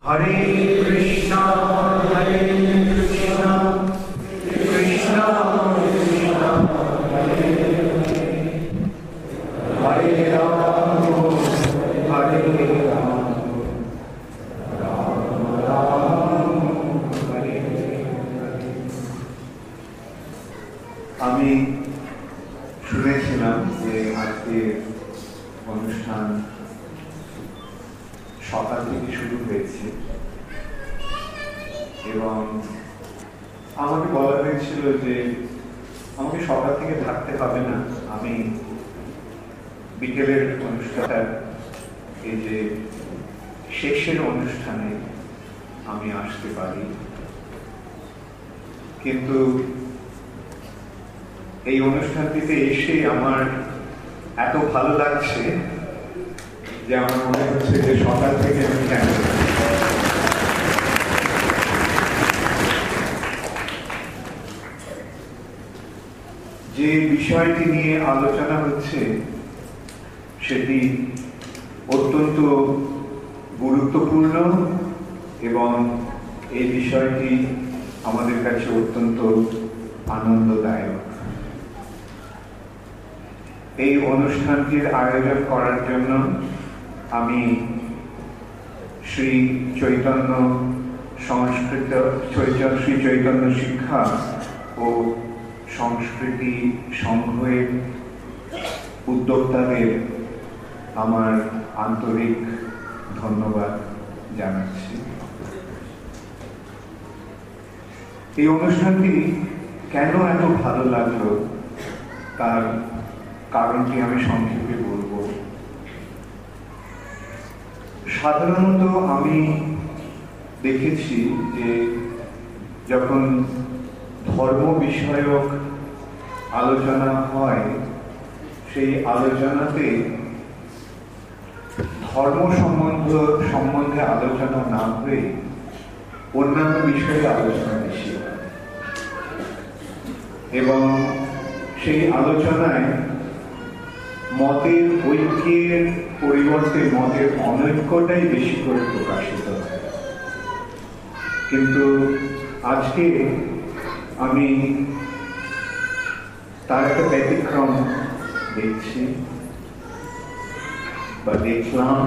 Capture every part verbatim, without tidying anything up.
হরে কৃষ্ণ হরে কৃষ্ণ কৃষ্ণ কৃষ্ণ হরে হরে রাম হরে রাম রাম রাম হরে হরে। আমি শুনেছিলাম যে আজকে অনুষ্ঠান সকাল থেকে শুরু হয়েছে এবং আমাকে বলা হয়েছিল যে আমাকে সকাল থেকে থাকতে হবে না, আমি বিকেলের অনুষ্ঠানটা এই যে শেষের অনুষ্ঠানে আমি আসতে পারি, কিন্তু এই অনুষ্ঠানটিতে এসে আমার এত ভালো লাগছে যে আমার মনে হচ্ছে যে সকাল থেকে আমি কেন যে বিষয়টি নিয়ে আলোচনা হচ্ছে সেটি অত্যন্ত গুরুত্বপূর্ণ এবং এই বিষয়টি আমাদের কাছে অত্যন্ত আনন্দদায়ক। এই অনুষ্ঠানটির আয়োজন করার জন্য আমি শ্রী চৈতন্য সংস্কৃত শ্রী চৈতন্য শিক্ষা ও সংস্কৃতি সংঘের উদ্যোক্তাদের আমার আন্তরিক ধন্যবাদ জানাচ্ছি। এই অনুষ্ঠানটি কেন এত ভালো লাগলো তার কারণটি আমি সংক্ষেপে বলবো। সাধারণত আমি দেখেছি যে যখন ধর্ম বিষয়ক আলোচনা হয় সেই আলোচনাতে ধর্ম সম্বন্ধ সম্বন্ধে আলোচনা না হয়ে অন্যান্য বিষয়ে আলোচনা বেশি হয় এবং সেই আলোচনায় মতের ঐক্যের পরিবর্তে মতের অনৈক্যটাই বেশি করে প্রকাশিত হয়। কিন্তু আজকে আমি তার একটা ব্যতিক্রম দেখছি বা দেখলাম।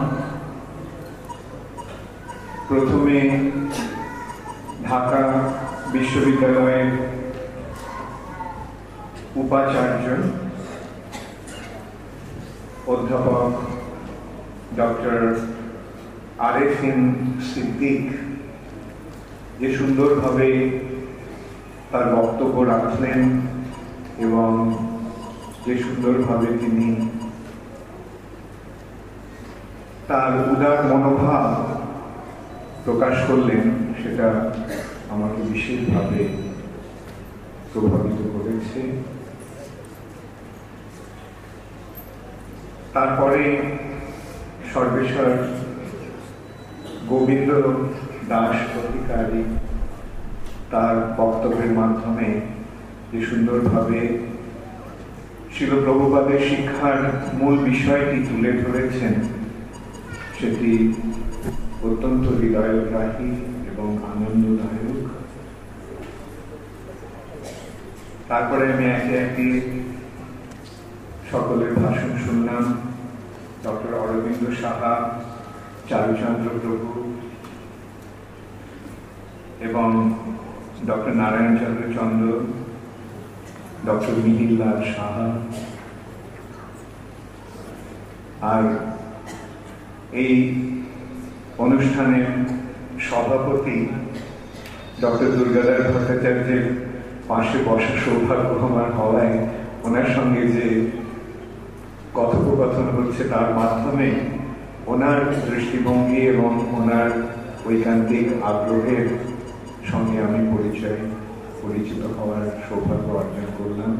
প্রথমে ঢাকা বিশ্ববিদ্যালয়ের উপাচার্য অধ্যাপক ডক্টর আরেফিন সিদ্দিক যে সুন্দরভাবে তার বক্তব্য রাখলেন এবং যে সুন্দরভাবে তিনি তার উদার মনোভাব প্রকাশ করলেন সেটা আমাকে বিশেষভাবে প্রভাবিত করেছে। তারপরে সর্বেশ্বর গোবিন্দ দাস অধিকারী তার বক্তব্যের মাধ্যমে যে সুন্দরভাবে শিল প্রভুপাদের শিক্ষার মূল বিষয়টি তুলে ধরেছেন সেটি অত্যন্ত হৃদয়গ্রাহী এবং আনন্দদায়ক। তারপরে আমি একে একে সকলের ভাষণ শুনলাম। ডক্টর অরবিন্দ সাহা, চারুচন্দ্র প্রভু এবং ডক্টর নারায়ণ চন্দ্র চন্দ্র, ডক্টর মিহির লাল সাহা, আর এই অনুষ্ঠানের সভাপতি ডক্টর দুর্গাদার ভট্টাচার্যের পাশে বসার সৌভাগ্য আমার হওয়ায় ওনার সঙ্গে যে কথোপকথন হচ্ছে তার মাধ্যমে ওনার দৃষ্টিভঙ্গি এবং ওনার ঐকান্তিক আগ্রহের সঙ্গে আমি পরিচয় পরিচিত হওয়ার সৌভাগ্য অর্জন করলাম।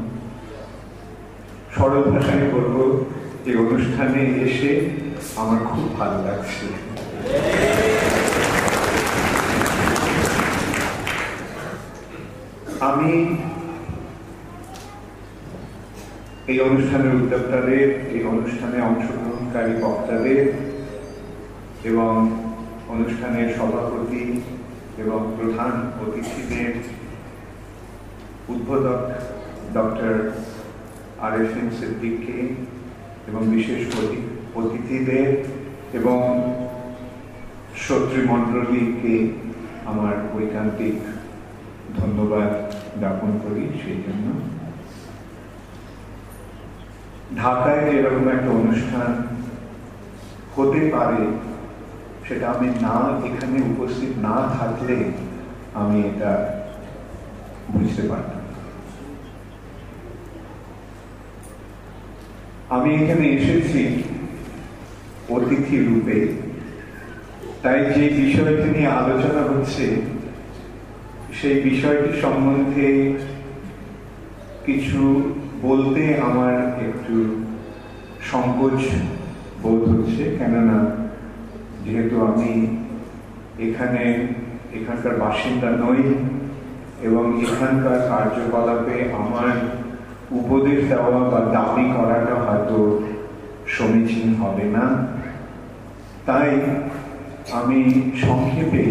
সরল ভাষায় বলব এই অনুষ্ঠানে এসে আমার খুব ভালো লাগছে। আমি এই অনুষ্ঠানের উদ্যোক্তাদের, এই অনুষ্ঠানে অংশগ্রহণকারী বক্তাদের এবং অনুষ্ঠানের সভাপতি এবং প্রধান অতিথিদের উদ্বোধক ডক্টর আর এফ এম সিদ্দিককে এবং বিশেষ অতিথিদের এবং শ্রোতৃমণ্ডলীকে আমার ঐকান্তিক ধন্যবাদ জ্ঞাপন করি। সেই জন্য ঢাকায় এরকম একটা অনুষ্ঠান হতে পারে সেটা আমি না এখানে উপস্থিত না থাকলে আমি এটা বুঝতে পারতাম। আমি এখানে এসেছি অতিথি রূপে, তাই যে বিষয়টি নিয়ে আলোচনা হচ্ছে সেই বিষয়টি সম্বন্ধে কিছু বলতে আমার একটু সংকোচ বোধ হচ্ছে, কেননা যেহেতু আমি এখানে এখানকার বাসিন্দা নই এবং এখানকার কার্যকলাপে আমার উপদেশ দেওয়া বা দাবি করাটা হয়তো সমীচীন হবে না। তাই আমি সংক্ষেপে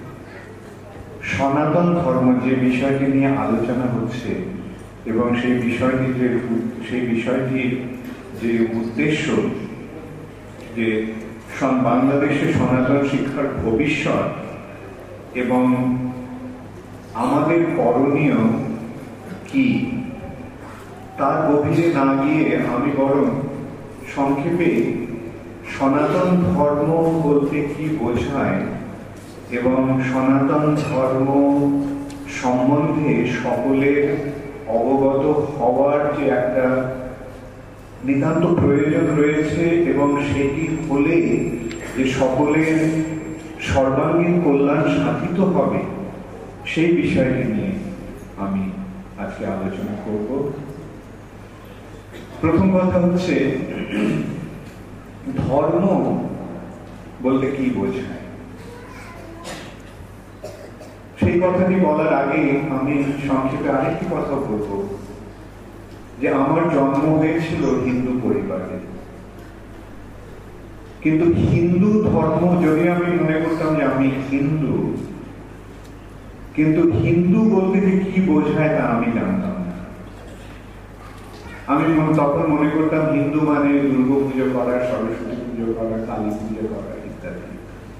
সনাতন ধর্ম যে বিষয়টি নিয়ে আলোচনা হচ্ছে এবং সেই বিষয়টি যে সেই বিষয়টির যে উদ্দেশ্য যে বাংলাদেশে সনাতন শিক্ষার ভবিষ্যৎ এবং আমাদের করণীয় কি, তার গভীরে না গিয়ে আমি বরং সংক্ষেপে সনাতন ধর্ম বলতে কি বোঝায় এবং সনাতন ধর্ম সম্বন্ধে সকলের অবগত হওয়ার যে একটা নিতান্ত প্রয়োজন রয়েছে এবং সেটি হলে যে সকলের সর্বাঙ্গীন কল্যাণ সাধিত হবে, সেই বিষয়টি নিয়ে আমি আজকে আলোচনা করব। প্রথম কথা হচ্ছে ধর্ম বলতে কি বোঝায়। সেই কথাটি বলার আগে আমি সংক্ষেপে আরেকটি কথা বলবো, যে আমার জন্ম হয়েছিল হিন্দু পরিবারে, কিন্তু হিন্দু ধর্ম যদি আমি মনে করতাম যে আমি হিন্দু, কিন্তু হিন্দু বলতে যে কি বোঝায় তা আমি জানতাম না। আমি তখন মনে করতাম হিন্দু মানে দুর্গা পুজো করা, সরস্বতী পুজো করা, কালী পুজো করা ইত্যাদি।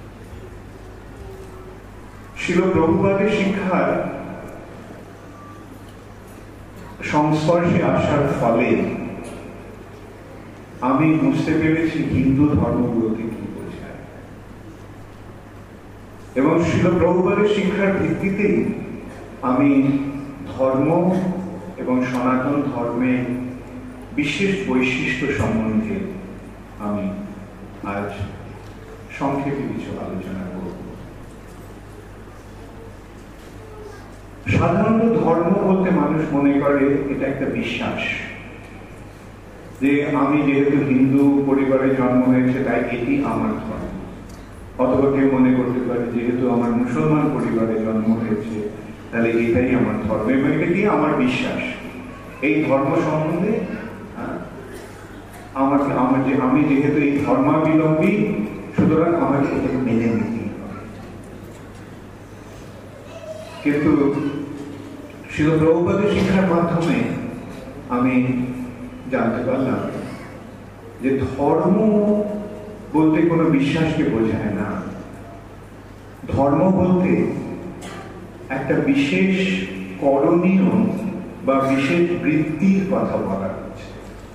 শিল প্রভুপাদের শিক্ষার সংস্পর্শে আসার ফলে আমি বুঝতে পেরেছি হিন্দু ধর্ম বলতে কি বোঝায়, এবং শিল প্রভুপাদের শিক্ষার ভিত্তিতেই আমি ধর্ম এবং সনাতন ধর্মের বিশেষ বৈশিষ্ট্য সম্বন্ধে আমি আজ সংক্ষেপে কিছু আলোচনা করব। সাধারণত ধর্ম বলতে মানুষ মনে করে এটা একটা বিশ্বাস, যে আমি যেহেতু হিন্দু পরিবারে জন্ম হয়েছে তাই এটি আমার ধর্ম, অথবা কেউ মনে করতে পারে যেহেতু আমার মুসলমান পরিবারে জন্ম হয়েছে তাহলে এটাই আমার ধর্ম এবং এটাই আমার বিশ্বাস। এই ধর্ম সম্বন্ধে আমাকে আমার যে আমি যেহেতু এই ধর্মাবলম্বী, সুতরাং আমাকে এটাকে মেনে নিতেই হবে। কিন্তু শিল প্রভুপাদের শিক্ষার মাধ্যমে আমি জানতে পারলাম যে ধর্ম বলতে কোনো বিশ্বাসকে বোঝায় না। ধর্ম বলতে একটা বিশেষ করণীয় বা বিশেষ বৃত্তির কথা বলা হচ্ছে।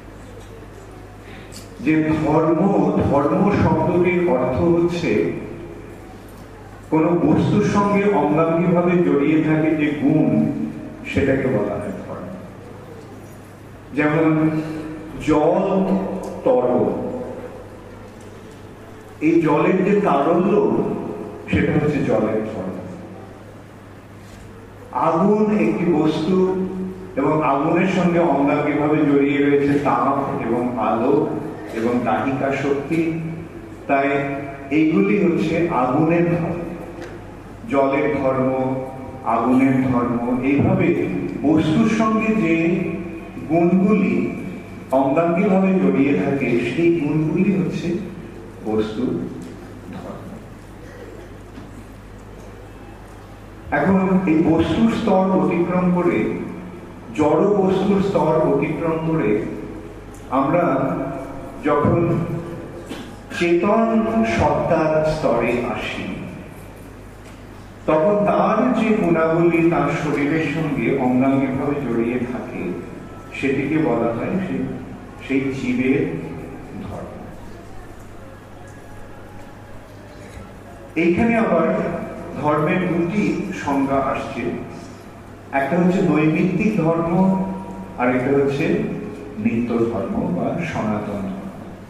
যে ধর্ম ধর্ম শব্দটির অর্থ হচ্ছে কোন বস্তুর সঙ্গে অঙ্গাঙ্গিভাবে জড়িয়ে থাকে যে গুণ, সেটাকে বলা হয় ধর্ম। যেমন জল তরল, এই জলের যে তারল্য সেটা হচ্ছে জলের ধর্ম। আগুন একটি বস্তু এবং আগুনের সঙ্গে অঙ্গাঙ্গিভাবে জড়িয়ে রয়েছে তাপ এবং আলো এবং দাহিকা শক্তি, তাই এইগুলি হচ্ছে আগুনের ধর্ম। জলের ধর্ম, আগুনের ধর্ম, এইভাবে বস্তুর সঙ্গে যে গুণগুলি অঙ্গাঙ্গিভাবে জড়িয়ে থাকে সেই গুণগুলি হচ্ছে বস্তুর ধর্ম। এখন এই বস্তুর স্তর অতিক্রম করে, জড় বস্তুর স্তর অতিক্রম করে আমরা যখন চেতন সত্তার স্তরে আসি, তখন তার যে গুণাবলী তার শরীরের সঙ্গে অঙ্গাঙ্গিভাবে জড়িয়ে থাকে, সেটিকে বলা হয় সেই জীবের ধর্ম। এইখানে আবার ধর্মের দুটি সংজ্ঞা আসছে, একটা হচ্ছে নৈমিত্তিক ধর্ম, আর একটা হচ্ছে নিত্য ধর্ম বা সনাতন ধর্ম।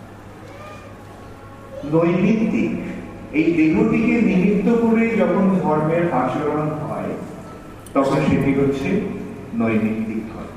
নৈমিত্তিক, এই দেহটিকে নিমিত্ত করে যখন ধর্মের আচরণ হয় তখন সেটি হচ্ছে নৈমিত্তিক ধর্ম।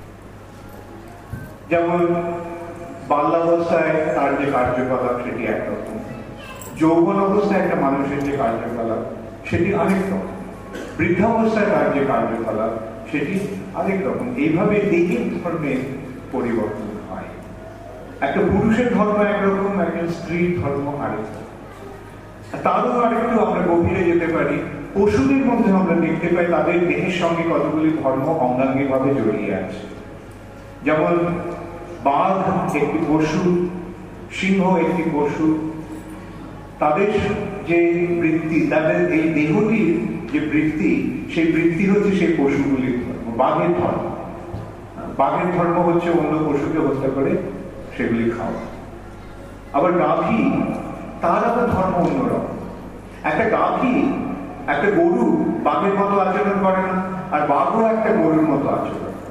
যেমন বাল্যাবস্থায় তার যে কার্যকলাপ সেটি একরকম, যৌবন অবস্থায় একটা মানুষের যে কার্যকলাপ সেটি আরেক রকম, বৃদ্ধাবস্থায় তার যে কার্যকলাপ সেটি আরেক রকম। এইভাবে দেহের ধর্মের পরিবর্তন হয়। একটা পুরুষের ধর্ম একরকম, একজন স্ত্রীর ধর্ম আরেক রকম। তারও আরেকটু আমরা গভীরে যেতে পারি, পশুদের মধ্যে আমরা দেখতে পাই তাদের দেহের সঙ্গে কতগুলি ধর্ম অঙ্গাঙ্গিভাবে জড়িয়ে আছে। যেমন বাঘ একটি পশু, সিংহ একটি পশু, তাদের যে বৃত্তি, তাদের এই দেহটির যে বৃত্তি, সেই বৃত্তি হচ্ছে সেই পশুগুলির ধর্ম। বাঘের ধর্ম বাঘের ধর্ম হচ্ছে অন্য পশুকে হত্যা করে সেগুলি খাওয়া। আবার গাভী, তার আবার ধর্ম অন্যরকম। একটা গাভী, একটা গরু বাঘের মতো আচরণ করে না, আর বাঘও একটা গরুর মতো আচরণ করে।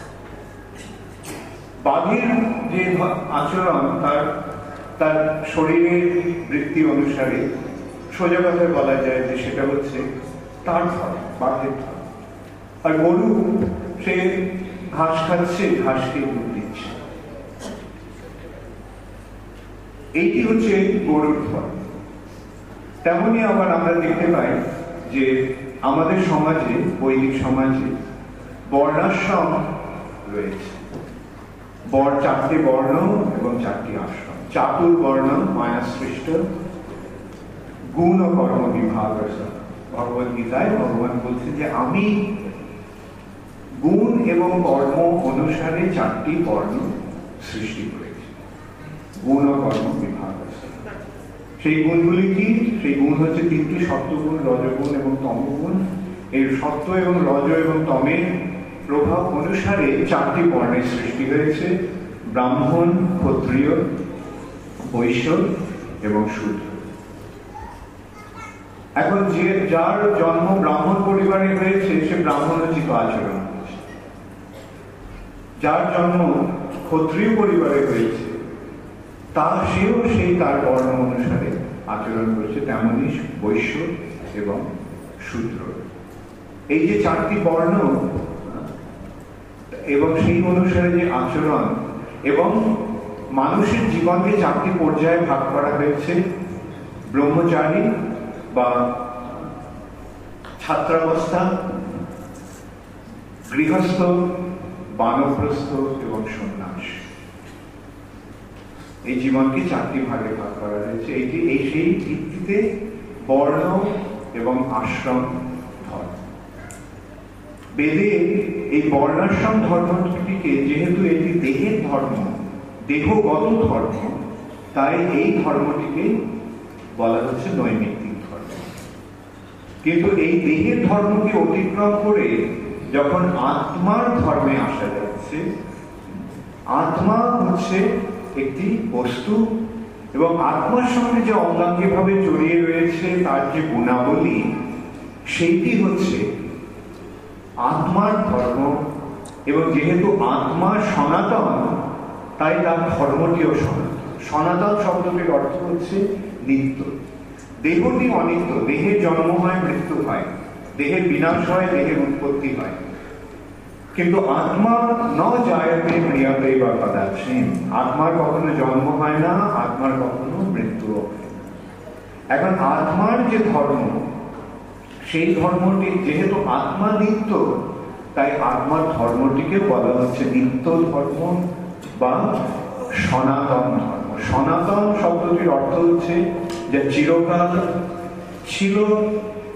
বাঘের যে আচরণ তার তার শরীরের বৃত্তি অনুসারে, সোজা কথায় বলা যায় যে সেটা হচ্ছে তার ধর্ম, বাঘের ধর্ম। আর গরু সে ঘাস খাচ্ছে, ঘাসকে দুধ দিচ্ছে, এইটি হচ্ছে গরুর ধর্ম। তেমনি আবার আমরা দেখতে পাই যে আমাদের সমাজে, বৈদিক সমাজে বর্ণাশ্রম রয়েছে। বর্ণ, চারটি বর্ণ এবং চারটি আশ্রম। চাতুর্বর্ণ মায়া সৃষ্ট গুণ ও কর্ম বিভাগ। ভগবদ গীতায় ভগবান বলছে যে আমি গুণ এবং কর্ম অনুসারে চারটি বর্ণ সৃষ্টি করেছি। গুণ ও কর্ম বিভাগ। সেই গুণগুলি কি? সেই গুণ হচ্ছে তিনটি, সত্ত্বগুণ, রজগুণ এবং তমগুণ। এই সত্ত্ব এবং রজ এবং তমের প্রভাব অনুসারে চারটি বর্ণের সৃষ্টি হয়েছে: ব্রাহ্মণ, ক্ষত্রিয়, বৈশ্য এবং শূদ্র। এখন যে যার জন্ম ব্রাহ্মণ পরিবারে হয়েছে সে ব্রাহ্মণোচিত আচরণ করছে, যার জন্ম ক্ষত্রিয় পরিবারে হয়েছে তা সেও সেই তার বর্ণ অনুসারে আচরণ করছে, তেমনি বৈশ্য এবং শূদ্র। এই যে চারটি বর্ণ এবং সেই অনুসারে যে আচরণ, এবং মানুষের জীবনকে চারটি পর্যায়ে ভাগ করা হয়েছে: ব্রহ্মচারী বা ছাত্রাবস্থা, গৃহস্থ, বানপ্রস্থ এবং সন্ন্যাস। এই জীবনকে চারটি ভাগে ভাগ করা হয়েছে। এইটি এই সেই ভিত্তিতে বর্ণ এবং আশ্রম ধর্ম। বেদে এই বর্ণাশ্রম ধর্মটিকে, যেহেতু এটি দেহের ধর্ম, দেহগত ধর্ম, তাই এই ধর্মটিকে বলা হচ্ছে নৈমিত্তিক ধর্ম। কিন্তু এই দেহের ধর্মকে অতিক্রম করে যখন আত্মার ধর্মে আসা যাচ্ছে, আত্মা হচ্ছে একটি বস্তু এবং আত্মার সঙ্গে যে অঙ্গাঙ্গিভাবে জড়িয়ে রয়েছে তার যে গুণাবলী, সেইটি হচ্ছে আত্মার ধর্ম। এবং যেহেতু আত্মা সনাতন, তাই তার ধর্মটিও সনাতন। সনাতন শব্দটির অর্থ হচ্ছে নিত্য। দেহটি অনিত্য, দেহের জন্ম হয়, মৃত্যু হয়, দেহের বিনাশ হয়, দেহের উৎপত্তি হয়, কিন্তু আত্মা ন জায়তে ম্রিয়তে বা কদাচিৎ। আত্মার কখনো জন্ম হয় না, আত্মার কখনো মৃত্যু হয়। এখন আত্মার যে ধর্ম, সেই ধর্মটি যেহেতু আত্মা নিত্য, তাই আত্মার ধর্মটিকে বলা হচ্ছে নিত্য ধর্ম বা সনাতন ধর্ম। সনাতন শব্দটির অর্থ হচ্ছে যে চিরকাল ছিল,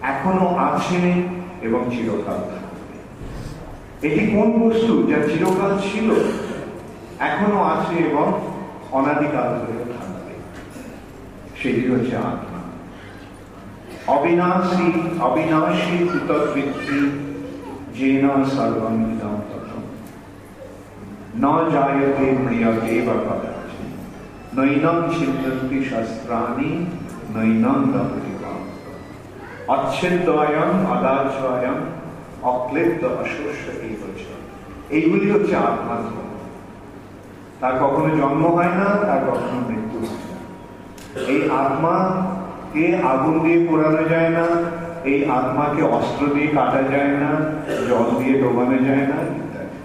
এখনো আছে এবং চিরকাল থাকবে। এটি কোন বস্তু যা চিরকাল ছিল, এখনো আছে এবং অনাদিকাল ধরে থাকবে? সেটি হচ্ছে আত্মা। অবিনাশী অবিনাশী তদ্বৃত্তি যেন সর্বং ইদং ততঃ ন জায়তে ম্রিয়তে বা কদাচিৎ নৈনং ছিন্দন্তি শস্ত্রাণি নৈনং দহতি কাম অচ্ছেদ্যয়ং অদাচ্যয়ং অক্লেদ্য অশস্য এই হচ্ছে, এইগুলি হচ্ছে আত্মার ধর্ম। তার কখনো জন্ম হয় না, তার কখনো মৃত্যু হয় না। এই আত্মাকে আগুন দিয়ে পোড়ানো যায় না, এই আত্মাকে অস্ত্র দিয়ে কাটা যায় না, জল দিয়ে ডোবানো যায় না ইত্যাদি।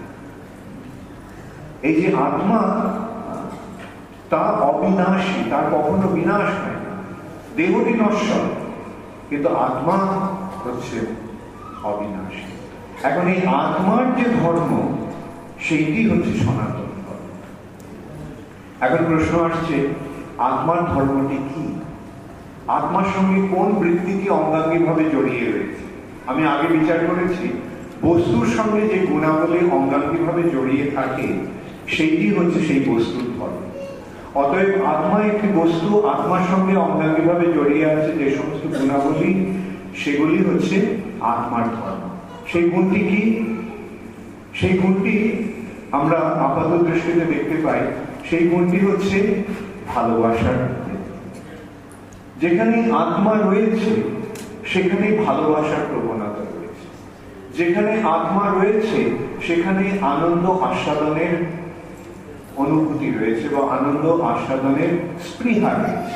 এই যে আত্মা, তা অবিনাশী, তার কখনো বিনাশ হয় না। দেহটি নশ্বর, কিন্তু আত্মা হচ্ছে অবিনাশী। এখন এই আত্মার যে ধর্ম, সেইটি হচ্ছে সনাতন ধর্ম। এখন প্রশ্ন আসছে, আত্মার ধর্মটি কি? আত্মার সঙ্গে কোন বৃত্তিটি অঙ্গাঙ্গী ভাবে জড়িয়ে রয়েছে? আমি আগে বিচার করেছি, বস্তুর সঙ্গে যে গুণাবলী অঙ্গাঙ্গী ভাবে জড়িয়ে থাকে, সেইটি হচ্ছে সেই বস্তুর ধর্ম। অতএব আত্মা একটি বস্তু, আত্মার সঙ্গে অঙ্গাঙ্গী ভাবে জড়িয়ে আছে যে সমস্ত গুণাবলী, সেগুলি হচ্ছে আত্মার ধর্ম। সেই গুণটি কি? সেই গুণটি আমরা আপাত দৃষ্টিতে দেখতে পাই। সেই গুণটি হচ্ছে ভালোবাসার। যেখানে আত্মা রয়েছে সেখানে ভালোবাসার প্রবণতা রয়েছে। যেখানে আত্মা রয়েছে সেখানে আনন্দ আস্বাদনের অনুভূতি রয়েছে বা আনন্দ আস্বাদনের স্পৃহা রয়েছে।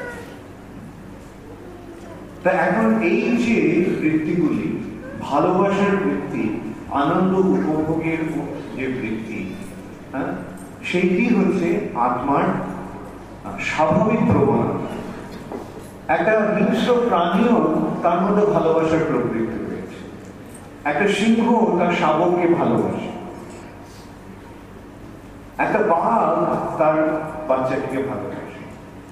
তা এখন এই যে বৃত্তিগুলি, ভালোবাসার বৃত্তি, আনন্দ উপভোগের যে বৃত্তি, হ্যাঁ, সেইটি হচ্ছে আত্মার স্বাভাবিক প্রবণতা। একটা হিংস্র প্রাণীও তার মধ্যে ভালোবাসার প্রবৃত্তি রয়েছে। একটা সিংহ তার শাবককে ভালোবাসে, একটা বাঘ তার বাচ্চাটিকে ভালোবাসে।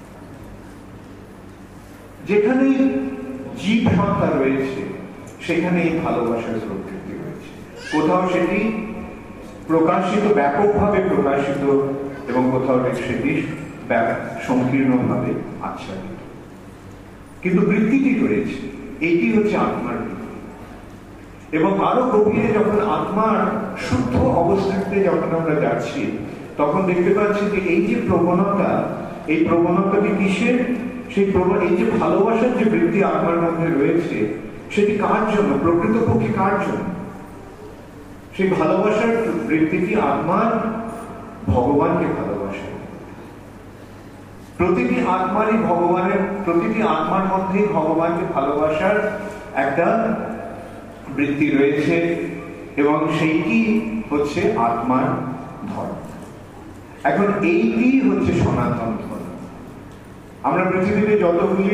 যেখানে জীব সত্তা রয়েছে সেখানে এই ভালোবাসার প্রবৃত্তি রয়েছে। কোথাও সেটি প্রকাশিত, ব্যাপকভাবে প্রকাশিত, এবং কোথাও সেটি সংকীর্ণভাবে আচ্ছাদিত, কিন্তু বৃত্তিটি রয়েছে। এইটি হচ্ছে আত্মার বৃত্তি। এবং আরো গভীরে যখন আত্মার শুদ্ধ অবস্থাতে যখন আমরা যাচ্ছি, তখন দেখতে পাচ্ছি যে এই যে প্রবণতা, এই প্রবণতাটি কিসের? সেই প্রবণ এই যে ভালোবাসার যে বৃত্তি আত্মার মধ্যে রয়েছে, সেটি কার জন্য? প্রকৃতপক্ষে কার জন্য? সেই ভালোবাসার বৃত্তিটি আত্মার ভগবানকে ভালোবাসে। প্রতিটি আত্মারই ভগবানের, প্রতিটি আত্মার মধ্যেই ভগবানকে ভালোবাসার একটা বৃত্তি রয়েছে, এবং সেইটি হচ্ছে আত্মার ধর্ম। এখন এইটি হচ্ছে সনাতন ধর্ম। আমরা পৃথিবীতে যতগুলি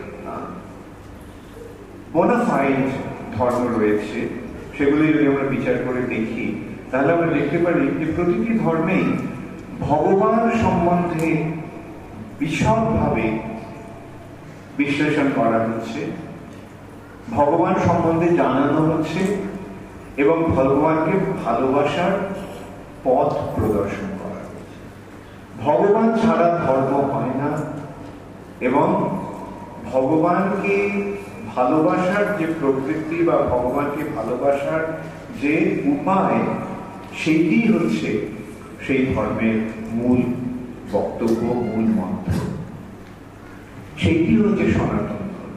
বোনাফাইড ধর্ম রয়েছে, সেগুলি যদি আমরা বিচার করে দেখি, তাহলে আমরা দেখতে পারি যে প্রতিটি ধর্মেই ভগবান সম্বন্ধে বিশদভাবে বিশ্লেষণ করা হচ্ছে, ভগবান সম্বন্ধে জানানো হচ্ছে, এবং ভগবানকে ভালোবাসার পথ প্রদর্শন করা হচ্ছে। ভগবান ছাড়া ধর্ম হয় না, এবং ভগবানকে ভালোবাসার যে প্রবৃত্তি বা ভগবানকে ভালোবাসার যে উপায়, সেইটি হচ্ছে সেই ধর্মের মূল বক্তব্য, মূল মন্ত্র। সেইটি হচ্ছে সনাতন ধর্ম।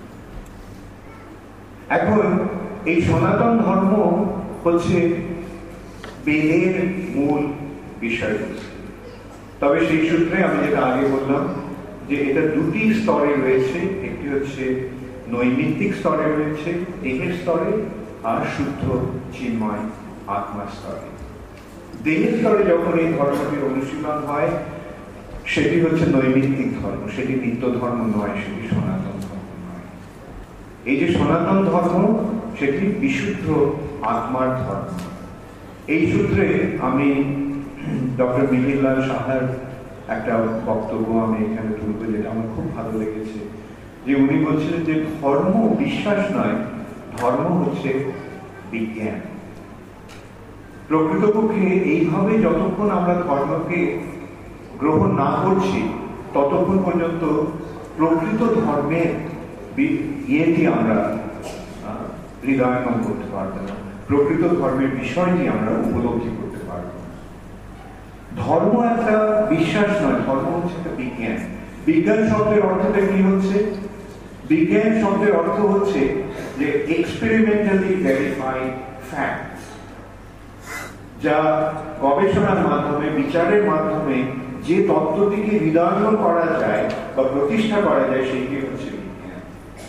এখন এই সনাতন ধর্ম হচ্ছে বেদের মূল বিষয়বস্তু। তবে সেই সূত্রে আমি যেটা আগে বললাম যে এটা দুটি স্তরে রয়েছে। একটি হচ্ছে নৈমিত্তিক স্তরে রয়েছে, দেহের স্তরে, আর শুদ্ধ চিন্ময় আত্মার স্তরে। দেহের স্তরে যখন এই ধর্মটির অনুশীলন হয়, সেটি হচ্ছে নৈমিত্তিক ধর্ম, সেটি নিত্য ধর্ম নয়, সেটি সনাতন ধর্ম নয়। এই যে সনাতন ধর্ম, সেটি বিশুদ্ধ আত্মার ধর্ম। এই সূত্রে আমি ডক্টর মিহিরলাল সাহার একটা বক্তব্য আমি এখানে তুলব, যেটা আমার খুব ভালো লেগেছে। যে উনি বলছিলেন যে ধর্ম বিশ্বাস নয়, ধর্ম হচ্ছে বিজ্ঞান। প্রকৃতপক্ষে এইভাবে যতক্ষণ আমরা ধর্মকে গ্রহণ না করছি ততক্ষণ পর্যন্ত প্রকৃত ধর্মের ইয়েটি আমরা হৃদয়ঙ্গম করতে পারবো না, প্রকৃত ধর্মের বিষয়টি আমরা উপলব্ধি করতে পারবো না। ধর্ম একটা বিশ্বাস নয়, ধর্ম হচ্ছে একটা বিজ্ঞান। বিজ্ঞান শব্দের অর্থটা কি হচ্ছে? বিজ্ঞান শব্দের অর্থ হচ্ছে যে এক্সপেরিমেন্টালি ভেরিফাইড ফ্যাক্টস, যা গবেষণার মাধ্যমে, বিচারের মাধ্যমে যে তত্ত্বটিকে হৃদয়ঙ্গম করা যায় বা প্রতিষ্ঠা করা যায় সেইটি হচ্ছে বিজ্ঞান।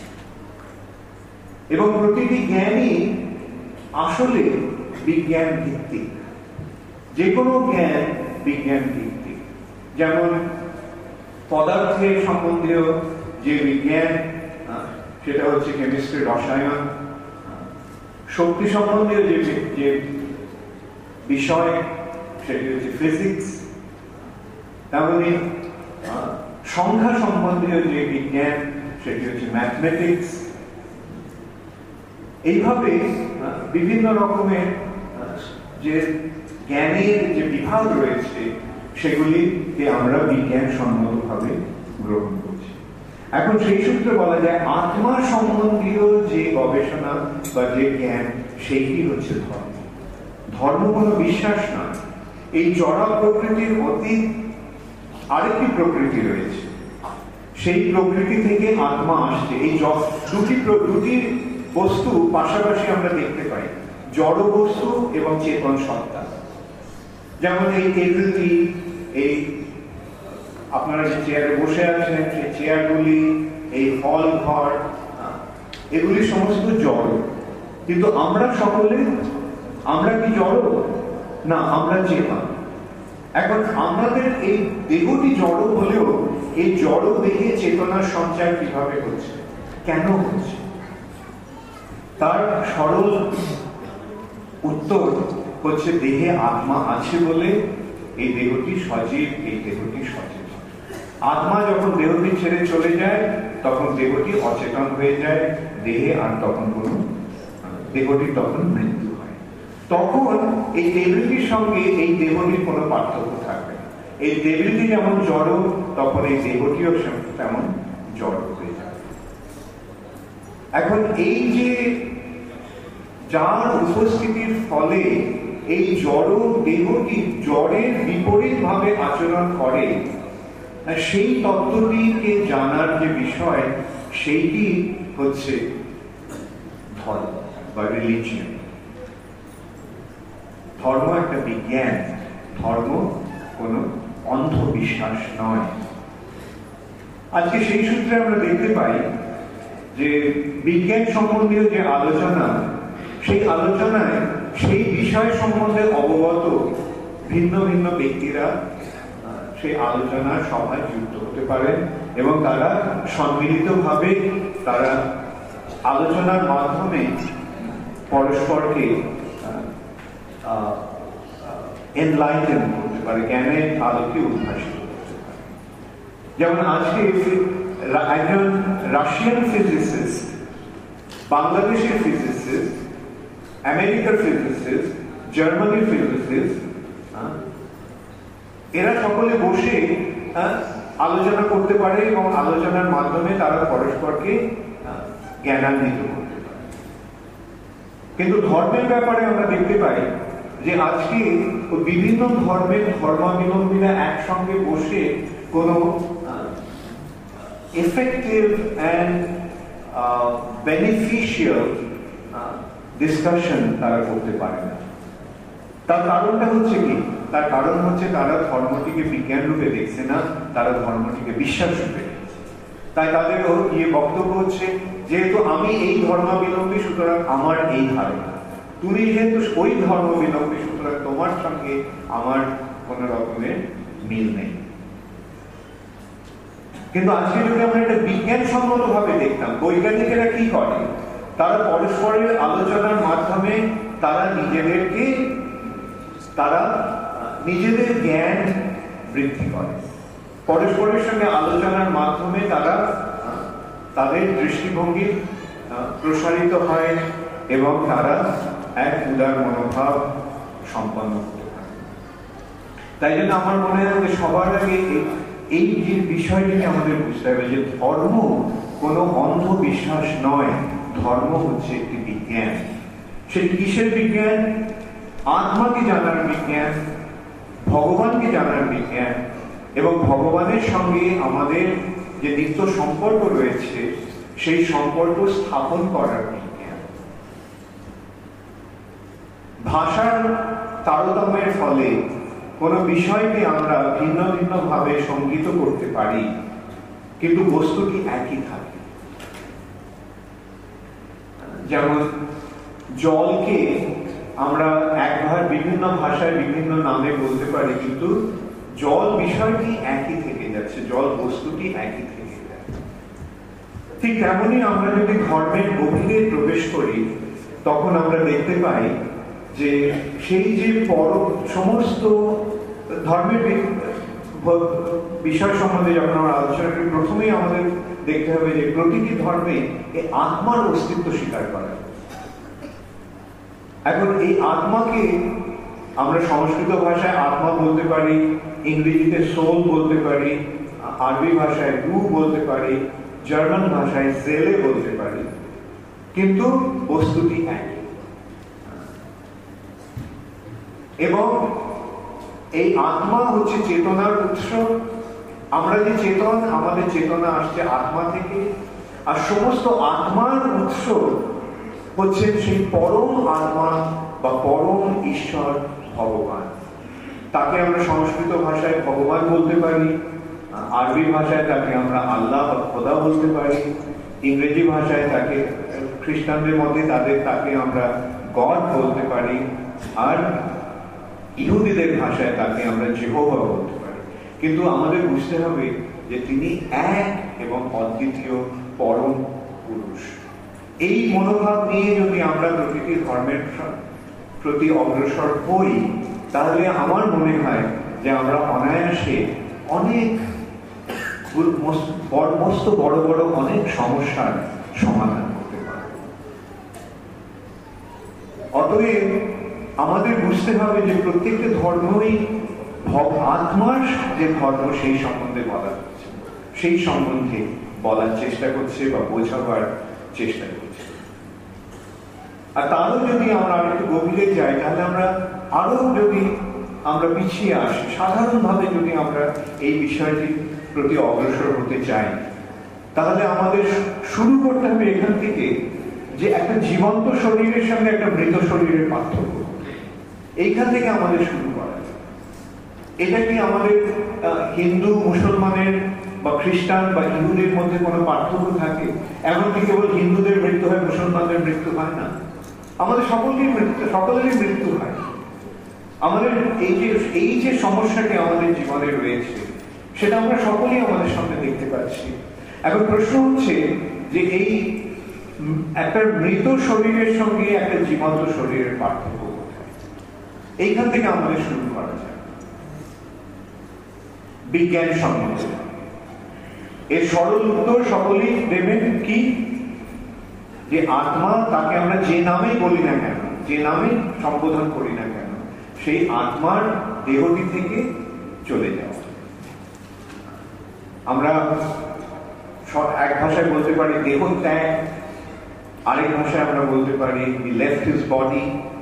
এবং প্রতিটি জ্ঞানই আসলে বিজ্ঞান ভিত্তিক, যে কোনো জ্ঞান বিজ্ঞান ভিত্তিক। যেমন পদার্থের সম্বন্ধীয় যে বিজ্ঞান, সেটা হচ্ছে কেমিস্ট্রি, রসায়ন। শক্তি সম্বন্ধীয় যে যে বিষয়, সেটি হচ্ছে ফিজিক্স। তেমনি সংখ্যা সম্বন্ধীয় যে বিজ্ঞান, সেটি হচ্ছে ম্যাথমেটিক্স। এইভাবে বিভিন্ন রকমের যে জ্ঞানের যে বিভাগ রয়েছে সেগুলিকে আমরা বিজ্ঞান সম্মতভাবে গ্রহণ করছি। এখন সেই সূত্রে বলা যায় আত্মা সম্বন্ধীয় যে গবেষণা বা যে জ্ঞান, সেইটি হচ্ছে ধর্ম। ধর্ম কোনো বিশ্বাস নয়। এই জড় প্রকৃতির অতীত আরেকটি প্রকৃতি রয়েছে, সেই প্রকৃতি থেকে আত্মা আসছে। এই দুটি দুটি বস্তু পাশাপাশি আমরা দেখতে পাই, জড় বস্তু এবং চেতন সত্তা। যেমন এই টেবিলটি, এই আপনারা যে চেয়ারে বসে আছেন সেই চেয়ারগুলি, এই হল ঘর, এগুলি সমস্ত জড়। কিন্তু আমরা সকলে, আমরা কি জড়? না, আমরা চেতন। এখন আমাদের এই দেহটি জড় হলেও এই জড় দেহে চেতনার সঞ্চার কিভাবে হচ্ছে, কেন হচ্ছে? তার সরল উত্তর হচ্ছে দেহে আত্মা আছে বলে এই দেহটি সজীব, এই দেহটি সচেতন। আত্মা যখন দেহটি ছেড়ে চলে যায় তখন দেহটি অচেতন হয়ে যায়, দেহে আর তখন কোনো দেহটি তখন মৃত্যু হয়। তখন এই টেবিলটির সঙ্গে এই দেহটির কোনো পার্থক্য থাকবে না। এই টেবিলটি যেমন জড়, তখন এই দেহটিও তেমন জড় হয়ে যাবে। এখন এই যে যার উপস্থিতির ফলে এই জড় দেহটি জড়ের বিপরীত ভাবে আচরণ করে, সেই তত্ত্বটিকে জানার যে বিষয়, সেইটি হচ্ছে ধর্ম বা রিলিজিয়ন। ধর্ম একটা বিজ্ঞান, ধর্ম কোনো অন্ধবিশ্বাস নয়। আজকে সেই সূত্রে আমরা দেখতে পাই যে বিজ্ঞান সম্বন্ধীয় যে আলোচনা, সেই আলোচনায় সেই বিষয় সম্বন্ধে অবগত ভিন্ন ভিন্ন ব্যক্তিরা সেই আলোচনার সভায় যুক্ত হতে পারেন এবং তারা সম্মিলিতভাবে তারা আলোচনার মাধ্যমে পরস্পরকে এনলাইটেন করতে পারে, জ্ঞানের আলোকে উদ্ভাসিত করতে পারে। যেমন আজকে একজন রাশিয়ান ফিজিসিস্ট, বাংলাদেশের ফিজিসিস্ট, আমেরিকার ফিজিসিস্ট, জার্মানির ফিজিসিস্ট, এরা সকলে বসে আলোচনা করতে পারে এবং আলোচনার মাধ্যমে তারা পরস্পরকে জ্ঞানান্বিত করতে পারে। কিন্তু ধর্মের ব্যাপারে আমরা দেখতে পাই যে আজকে বিভিন্ন ধর্মের ধর্মাবলম্বীরা একসঙ্গে বসে কোনো এফেক্টিভ অ্যান্ড বেনিফিশিয়াল ডিসকাশন তারা করতে পারে না। তার কারণটা হচ্ছে কি? তার কারণ হচ্ছে তারা ধর্মটিকে বিজ্ঞান রূপে দেখছে না, তারা ধর্মটিকে বিশ্বাস রূপে দেখছে। তাই তাদের ইয়ে বক্তব্য হচ্ছে, যেহেতু আমি এই ধর্মাবলম্বী সুতরাং আমার এই ধারণা, তুমি যেহেতু ওই ধর্মাবলম্বী সুতরাং তোমার সঙ্গে আমার কোন রকমের মিল নেই। কিন্তু আজকে যদি আমরা এটা বিজ্ঞান সম্মত ভাবে দেখতাম, বৈজ্ঞানিকেরা কি করে? তারা পরস্পরের আলোচনার মাধ্যমে তারা নিজেদেরকে তারা নিজেদের জ্ঞান বৃদ্ধি করে, পরস্পরের সঙ্গে আলোচনার মাধ্যমে তারা তাদের দৃষ্টিভঙ্গি প্রসারিত হয় এবং তারা এক উদার মনোভাব সম্পন্ন করতে পারে। তাই জন্য আমার মনে হয় যে সবার আগে এই যে বিষয়টিকে আমাদের বুঝতে হবে যে ধর্ম কোনো অন্ধবিশ্বাস নয়, ধর্ম হচ্ছে একটি বিজ্ঞান। সেই কিসের বিজ্ঞান? আত্মাকে জানার বিজ্ঞান, ভগবানকে জানার বিজ্ঞান এবং ভগবানের সঙ্গে আমাদের যে নিত্য সম্পর্ক রয়েছে সেই সম্পর্ক স্থাপন করার বিজ্ঞান। ভাষার তারতম্যের ফলে কোনো বিষয়কে আমরা ভিন্ন ভিন্ন ভাবে সংগীত করতে পারি, কিন্তু বস্তুটি একই থাকে। যেমন জলকে আমরা একবার বিভিন্ন ভাষায় বিভিন্ন নামে বলতে পারি, কিন্তু জল বিষয়টি একই থেকে যাচ্ছে, জল বস্তুটি একই থেকে যাচ্ছে। ঠিক তেমনই আমরা যদি ধর্মের গভীরে প্রবেশ করি তখন আমরা দেখতে পাই যে সেই যে পর সমস্ত ধর্মের বিষয় সম্বন্ধে যখন আমরা আলোচনা করি, প্রথমেই আমাদের দেখতে হবে যে প্রতিটি ধর্মে এই আত্মার অস্তিত্ব স্বীকার করা। এখন এই আত্মাকে আমরা সংস্কৃত ভাষায় আত্মা বলতে পারি, ইংরেজিতে সোল বলতে পারি, আরবি ভাষায় রু বলতে পারি, জার্মান ভাষায় জেলে বলতে পারি, কিন্তু বস্তুটি একই। এবং এই আত্মা হচ্ছে চেতনার উৎস। আমরা যে চেতন, আমাদের চেতনা আসছে আত্মা থেকে, আর সমস্ত আত্মার উৎস হচ্ছে সেই পরম আত্মা বা পরম ঈশ্বর ভগবান। তাকে আমরা সংস্কৃত ভাষায় ভগবান বলতে পারি, আরবি ভাষায় তাকে আমরা আল্লাহ বা খোদা বলতে পারি, ইংরেজি ভাষায় তাকে খ্রিস্টানদের মধ্যে তাদের তাকে আমরা গড বলতে পারি, আর ইহুদিদের ভাষায় তাকে আমরা যেহোভা বলতে পারি। কিন্তু আমাদের বুঝতে হবে যে তিনি এক এবং অদ্বিতীয় পরম পুরুষ। এই মনোভাব নিয়ে যদি আমরা প্রতিটি ধর্মের প্রতি অগ্রসর হই, তাহলে আমার মনে হয় যে আমরা অনায়াসে অনেক মস্ত বড় বড় অনেক সমস্যার সমাধান করতে পারব। অতএব আমাদের বুঝতে হবে যে প্রত্যেকটা ধর্মই আত্মার যে ধর্ম সেই সম্বন্ধে বলা হচ্ছে, সেই সম্বন্ধে বলার চেষ্টা করছে বা বোঝাবার চেষ্টা করছে। আর তারও যদি আমরা আরেকটু গভীরে যাই, তাহলে আমরা আরো যদি আমরা পিছিয়ে আসি, সাধারণভাবে যদি আমরা এই বিষয়টির প্রতি অগ্রসর হতে চাই, তাহলে আমাদের শুরু করতে হবে এখান থেকে যে একটা জীবন্ত শরীরের সঙ্গে একটা মৃত শরীরের পার্থক্য। এইখান থেকে আমাদের শুরু করা যায়। এটা কি আমাদের হিন্দু মুসলমানের বা খ্রিস্টান বা হিন্দুদের মধ্যে কোনো পার্থক্য থাকে? এমনকি কেবল হিন্দুদের মৃত্যু হয়, মুসলমানদের মৃত্যু হয় না। আমাদের সকলেরই মৃত্যু, সকলেরই মৃত্যু হয়। আমাদের এই যে এই যে সমস্যাটি আমাদের জীবনে রয়েছে, সেটা আমরা সকলেই আমাদের সামনে দেখতে পাচ্ছি। এখন প্রশ্ন হচ্ছে যে এই একটা মৃত শরীরের সঙ্গে একটা জীবন্ত শরীরের পার্থক্য কোথায়? এইখান থেকে আমাদের শুরু করা যায় বিজ্ঞান সম্বন্ধে। এর সরল উত্তর সকলেই দেবেন কি? যে আত্মা, তাকে আমরা যে নামেই বলি না কেন, যে নামে সম্বোধন করি না কেন, সেই আত্মার দেহটি থেকে চলে যাওয়া। আমরা এক ভাষায় বলতে পারি দেহ ত্যাগ, আরেক ভাষায় আমরা বলতে পারি he left his body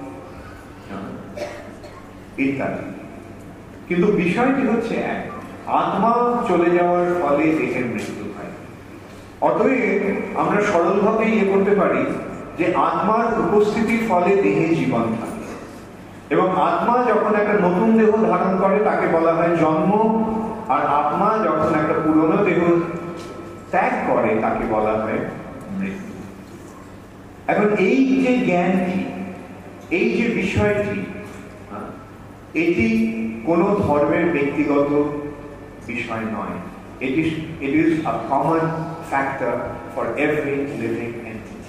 ইত্যাদি। কিন্তু বিষয়টি হচ্ছে এক, আত্মা চলে যাওয়ার ফলে দেহের মৃত্যু হয়। অতএব আমরা সরলভাবে ইয়ে করতে পারি যে আত্মার উপস্থিতির ফলে দেহে জীবন থাকে, এবং আত্মা যখন একটা নতুন দেহ ধারণ করে তাকে বলা হয় জন্ম, আর আত্মা যখন একটা পুরনো দেহ ত্যাগ করে তাকে বলা হয় মৃত্যু। এখন এই যে জ্ঞানটি, এই যে বিষয়টি, এটি কোনো ধর্মের ব্যক্তিগত বিষয় নয়। It is, it is a common factor for every living entity.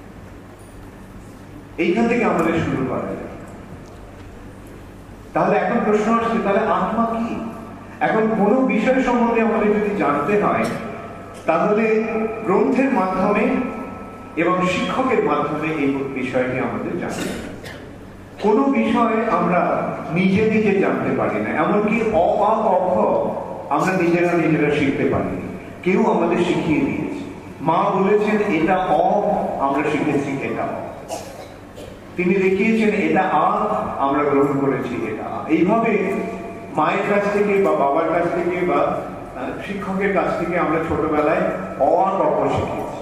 এইখান থেকে আমাদের শুরু করা যায়। তাহলে এখন প্রশ্ন আসছে, তাহলে আত্মা কি? এখন কোনো বিষয় সম্বন্ধে আমাদের যদি জানতে হয়, তাহলে গ্রন্থের মাধ্যমে এবং শিক্ষকের মাধ্যমে এই বিষয়টি আমাদের জানতে হবে। কোনো বিষয় আমরা নিজে নিজে জানতে পারি না, এমনকি অ আ ক খ আমরা নিজেরা নিজেরা শিখতে পারি, কেউ আমাদের শিখিয়ে দিয়েছে। মা বলেছেন এটা অ, আমরা শিখেছি এটা অ। তিনি দেখিয়েছেন এটা আ, আমরা গ্রহণ করেছি এটা আ। এইভাবে মায়ের কাছ থেকে বা বাবার কাছ থেকে বা শিক্ষকের কাছ থেকে আমরা ছোটবেলায় অ আ ক খ শিখেছি।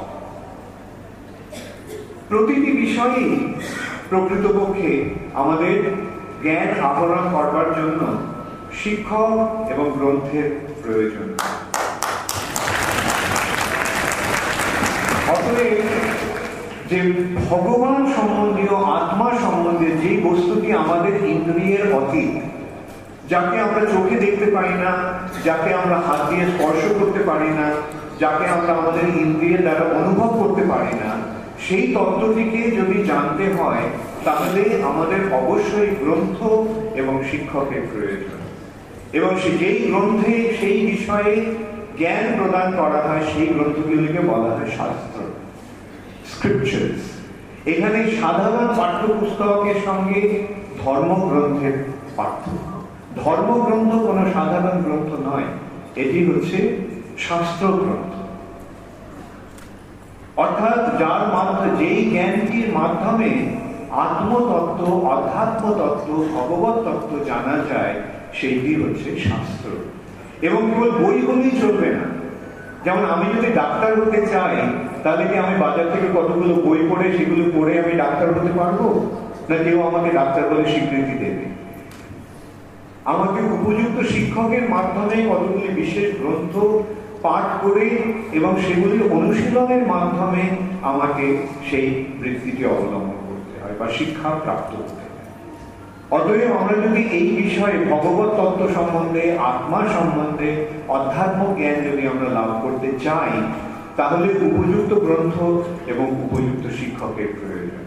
প্রতিটি বিষয়ই প্রকৃতপক্ষে আমাদের জ্ঞান আহরণ করবার জন্য শিক্ষক এবং গ্রন্থের প্রয়োজন। অতএব যে ভগবান সম্বন্ধীয়, আত্মা সম্বন্ধীয় যে বস্তুটি আমাদের ইন্দ্রিয়ের অতীত, যাকে আমরা চোখে দেখতে পারি না, যাকে আমরা হাত দিয়ে স্পর্শ করতে পারি না, যাকে আমরা আমাদের ইন্দ্রিয়ের দ্বারা অনুভব করতে পারি না, সেই তত্ত্বটিকে যদি জানতে হয় তাহলে আমাদের অবশ্যই গ্রন্থ এবং শিক্ষকের প্রয়োজন। এবং যেই গ্রন্থে সেই বিষয়ে জ্ঞান প্রদান করা হয় সেই গ্রন্থগুলিকে বলা হয় শাস্ত্র, স্ক্রিপচার্স। এখানে সাধারণ পাঠ্যপুস্তকের সঙ্গে ধর্মগ্রন্থের পার্থক্য। ধর্মগ্রন্থ কোনো সাধারণ গ্রন্থ নয়, এটি হচ্ছে শাস্ত্র গ্রন্থ। অর্থাৎ যার মাধ্যমে, যেই জ্ঞানটির মাধ্যমে আত্মতত্ত্ব, অধ্যাত্ম তত্ত্ব, ভগবত তত্ত্ব জানা যায়, সেইটি হচ্ছে শাস্ত্র। এবং কেবল বই হলেই চলবে না। যেমন আমি যদি ডাক্তার হতে চাই, তাহলে কি আমি বাজার থেকে কতগুলো বই পড়ে সেগুলো পড়ে আমি ডাক্তার হতে পারবো? না কেউ আমাকে ডাক্তার বলে স্বীকৃতি দেবে? আমাকে উপযুক্ত শিক্ষকের মাধ্যমে কতগুলি বিশেষ গ্রন্থ পাঠ করে এবং সেগুলি অনুশীলনের মাধ্যমে আমাকে সেই বৃত্তিটি অবলম্বন করতে হয় বা শিক্ষা প্রাপ্ত করতে হয়। অতএব আমরা যদি এই বিষয়ে ভগবত তত্ত্ব সম্বন্ধে, আত্মা সম্বন্ধে, অধ্যাত্ম জ্ঞান যদি আমরা লাভ করতে চাই, তাহলে উপযুক্ত গ্রন্থ এবং উপযুক্ত শিক্ষকের প্রয়োজন।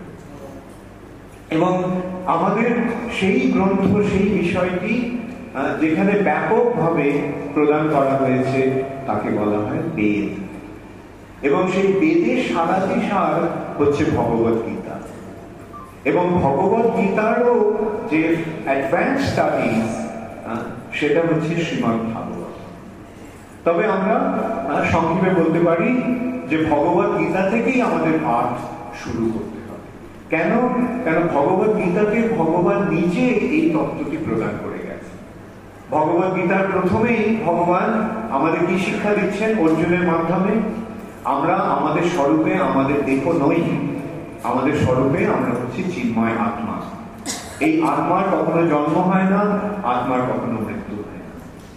এবং আমাদের সেই গ্রন্থ, সেই বিষয়টি যেখানে ব্যাপকভাবে প্রদান করা হয়েছে তাকে বলা হয় বেদ। এবং সেই বেদের সারাটি সার হচ্ছে ভগবত গীতা। এবং ভগবত গীতারও যে অ্যাডভান্স স্টাডিজ, সেটা হচ্ছে শ্রীমদ্ ভাগবত। তবে আমরা সংক্ষেপে বলতে পারি যে ভগবত গীতা থেকেই আমাদের পাঠ শুরু করতে হবে। কেন? কেন ভগবত গীতাতে ভগবান নিজে এই তত্ত্বটি প্রদান করে গেছে। ভগবত গীতার প্রথমেই ভগবান আমাদের কি শিক্ষা দিচ্ছেন অর্জুনের মাধ্যমে? আমরা আমাদের স্বরূপে আমাদের দেহ নই, আমাদের স্বরূপে আমরা হচ্ছে চিন্ময় আত্মা। এই আত্মার কখনো জন্ম হয় না, আত্মার কখনো মৃত্যু হয় না।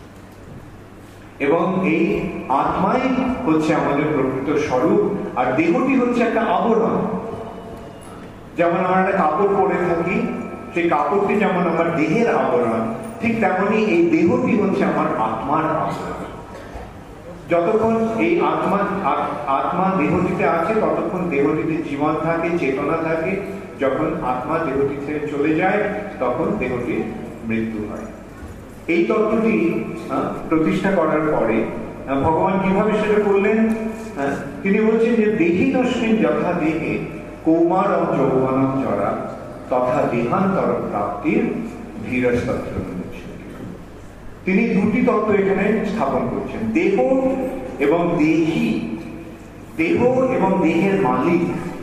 এবং এই আত্মাই হচ্ছে আমাদের প্রকৃত স্বরূপ, আর দেহটি হচ্ছে একটা আবরণ। যেমন আমরা একটা কাপড় পরে থাকি, সেই কাপড়টি যেমন আমার দেহের আবরণ, ঠিক তেমনি এই দেহটি হচ্ছে আমার আত্মার আবরণ। যতক্ষণ এই আত্মা আত্মা দেহটিতে আছে ততক্ষণ দেহটিতে জীবন থাকে, চেতনা থাকে। যখন আত্মা দেহটি ছেড়ে চলে যায় তখন দেহটির মৃত্যু হয়। এই তত্ত্বটি প্রতিষ্ঠা করার পরে ভগবান কিভাবে সেটা করলেন? তিনি বলছেন যে দেহিনস্মিন যথা দেহে কৌমারম যৌবনম জরা তথা দেহান্তর প্রাপ্তির ধীরস্তত্র। তিনি দুটি তত্ত্ব এখানে স্থাপন করছেন, দেহ এবং দেহি। দেহ এবং দেহের মালিক।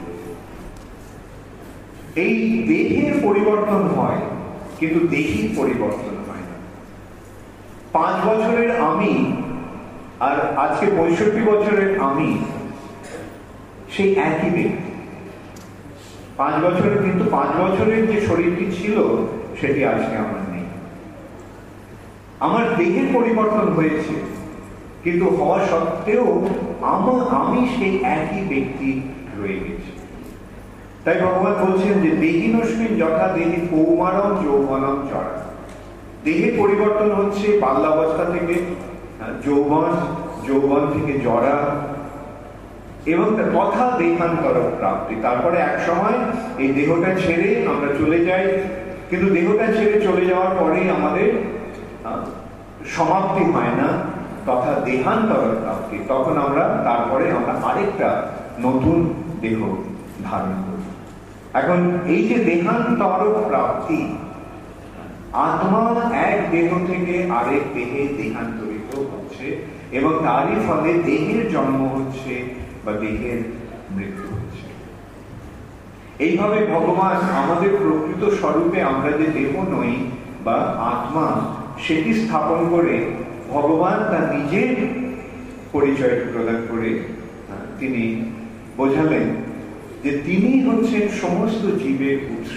এই দেহের পরিবর্তন হয় কিন্তু দেহির পরিবর্তন হয় না। পাঁচ বছরের আমি আর আজকে পঁয়ষট্টি বছরের আমি সেই একই ব্যক্তি। পাঁচ বছরের কিন্তু পাঁচ বছরের যে শরীরটি ছিল সেটি আজকে আমার নেই। আমার দেহের পরিবর্তন হয়েছে, কিন্তু হওয়া সত্ত্বেও আমার আমি সেই একই ব্যক্তি রয়ে গেছি। তাই ভগবান বলছেন যে দেহিনস্মিন যথা দেহি কৌমারম যৌবনম জরা। দেহের পরিবর্তন হচ্ছে বাল্যাবস্থা থেকে যৌবন, যৌবন থেকে জরা, এবং তথা দেহান্তর প্রাপ্তি। তারপরে এক সময় এই দেহটা ছেড়ে আমরা চলে যাই, কিন্তু দেহটা ছেড়ে চলে যাওয়ার পরেই আমাদের সমাপ্তি হয় না, তথা দেহান্তর প্রাপ্তি, তখন আমরা তারপরে আমরা আরেকটা নতুন দেহ ধারণ করি। এখন এই যে দেহান্তর প্রাপ্তি, আত্মা এক দেহ থেকে আরেক দেহে দেহান্তরিত হচ্ছে এবং তারই ফলে দেহের জন্ম হচ্ছে বা দেহের মৃত্যু হচ্ছে। এইভাবে ভগবান আমাদের প্রকৃত স্বরূপে আমরা যে দেহ নই বা আত্মা, সেটি স্থাপন করে ভগবান তার নিজের পরিচয় প্রদান করে তিনি বোঝালেন যে তিনি হচ্ছেন সমস্ত জীবের উৎস,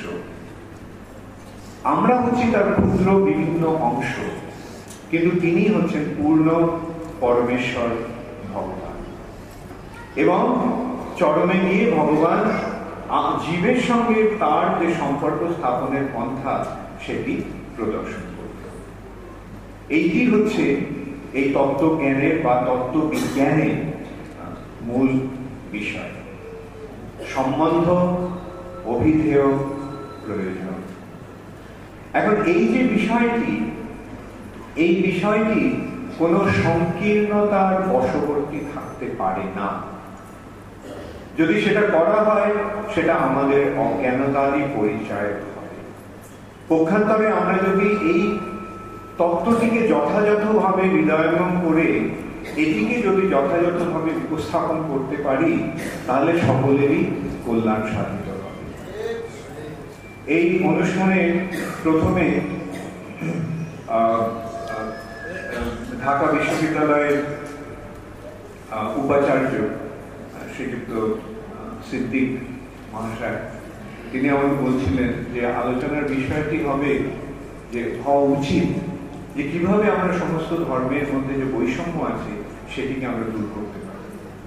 আমরা হচ্ছি তার ক্ষুদ্র বিভিন্ন অংশ, কিন্তু তিনি হচ্ছেন পূর্ণ পরমেশ্বর ভগবান। এবং চরমে গিয়ে ভগবান জীবের সঙ্গে তার যে সম্পর্ক স্থাপনের পন্থা সেটি প্রদর্শন করবে। এইটি হচ্ছে এই তত্ত্বজ্ঞানের বা তত্ত্ববিজ্ঞানের মূল বিষয়, সম্বন্ধ, অভিধেয়, প্রয়োজন। এখন এই যে বিষয়টি, এই বিষয়টি কোনো সংকীর্ণতার বশবর্তী থাকতে পারে না। যদি সেটা করা হয় সেটা আমাদের অজ্ঞানতারই পরিচয় হবে। পক্ষান্তরে আমরা যদি এই তত্ত্বটিকে যথাযথভাবে হৃদয়ঙ্গম করে এটিকে যদি যথাযথভাবে উপস্থাপন করতে পারি, তাহলে সকলেরই কল্যাণ সাধিত হবে। এই অনুষ্ঠানে প্রথমে ঢাকা বিশ্ববিদ্যালয়ের উপাচার্য শ্রীযুক্ত সিদ্দিক মহাশয়, তিনি আমাকে বলছিলেন যে আলোচনার বিষয়টি হবে যে হওয়া উচিত যে কিভাবে আমরা সমস্ত ধর্মের মধ্যে যে বৈষম্য আছে সেটিকে আমরা দূর করতে পারি।